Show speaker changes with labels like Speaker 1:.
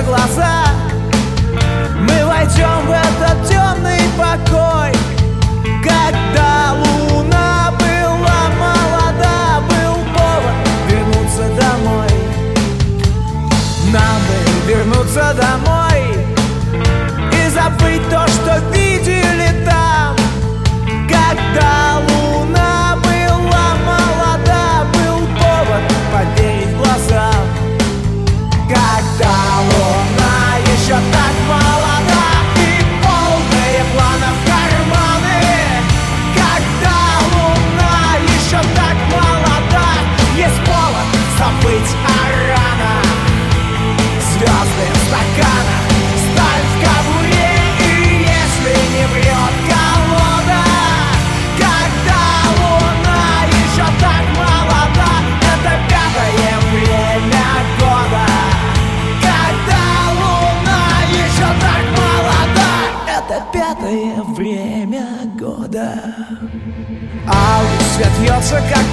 Speaker 1: закроешь глаза, мы войдем в этот темный покой. Когда луна была молода, был повод вернуться домой. Нам бы вернуться домой и забыть то, что видели там. Когда луна была молода, был повод поверить глазам. Когда луна еще так молода и полные планов карманы. Когда луна еще так молода, есть повод забыть о ранах. Звезды в стаканах, сталь в кобуре, и если не врет колода. Когда луна еще так молода, это пятое время года. Когда луна еще так молода, это пятое время года. Август свет льется, как